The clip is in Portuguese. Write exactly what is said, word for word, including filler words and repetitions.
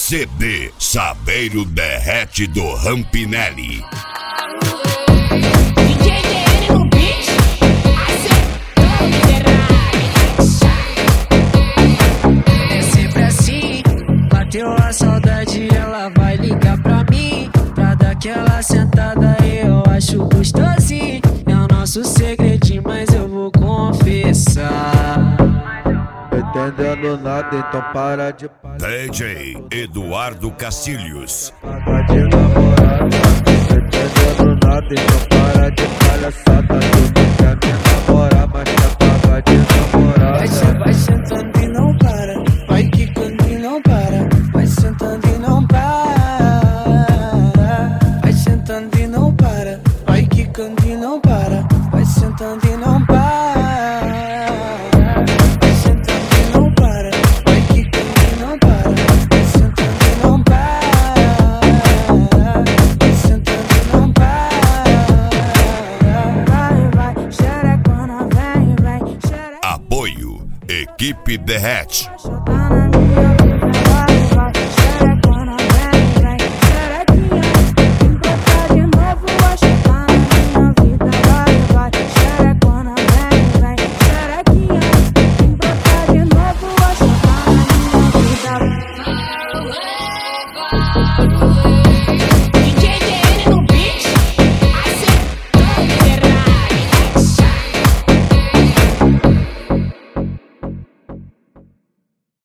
C D Saveiro Derrete do Rampinelli. D J D N no beat, é sempre assim. Bateu a saudade, ela vai ligar pra mim, pra dar aquela sentada aí, eu acho gostosinho. É o nosso segredinho, mas eu vou confessar. Entendendo nada, então para de D J Eduardo Castilhos. pagar de namorada. Entendendo nada, então para de palhaçada. Tu quer me namorar, mas quer pagar de namorada. Vai, se- vai sentando e não para, vai quicando e não para, vai sentando e não para, vai sentando e não para, vai quicando e não para, vai sentando e não para. Apoio Equipe Derrete.